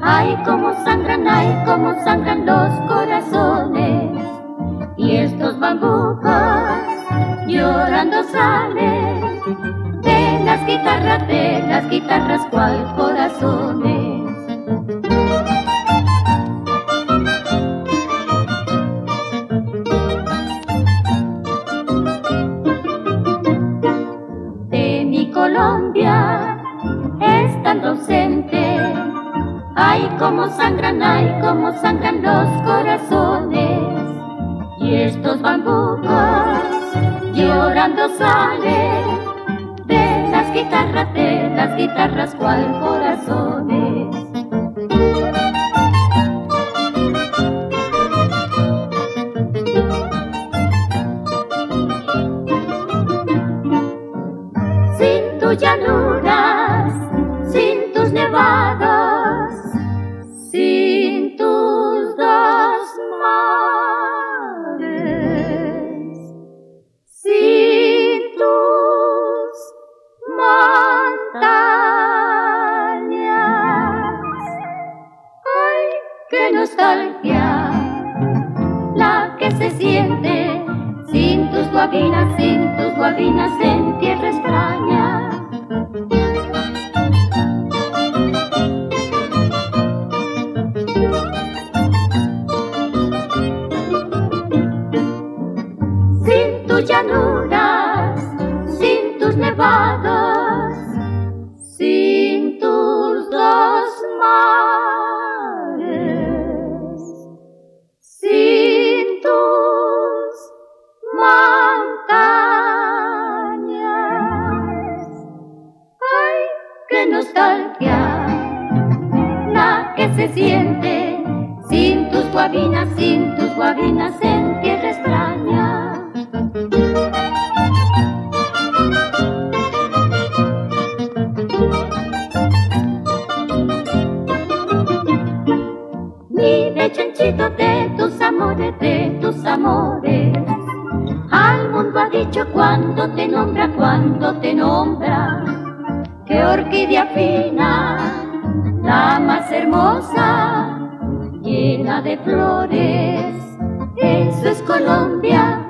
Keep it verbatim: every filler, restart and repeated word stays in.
Ay, cómo sangran, ay, cómo sangran los corazones. Y estos bambucos llorando salen de las guitarras, de las guitarras, cual corazones. De mi Colombia estando ausente, ay, cómo sangran, ay, cómo sangran los corazones. Y estos bambucos llorando salen de las guitarras, de las guitarras, cual corazones. Sin tus llanuras, sin tus nevados, sin tus dos mares, sin tus montañas. ¡Ay, qué nostalgia la que se siente sin tus guabinas, sin tus guabinas en tierra extraña! Sin tus llanuras, sin tus nevados, sin tus dos mares, sin tus montañas. ¡Ay, qué nostalgia la que se siente sin tus guabinas, sin tus guabinas en tierra extraña! Mire, chanchito, de tus amores, de tus amores, al mundo ha dicho cuando te nombra, cuando te nombra, que orquídea fina, la más hermosa, llena de flores, eso es Colombia.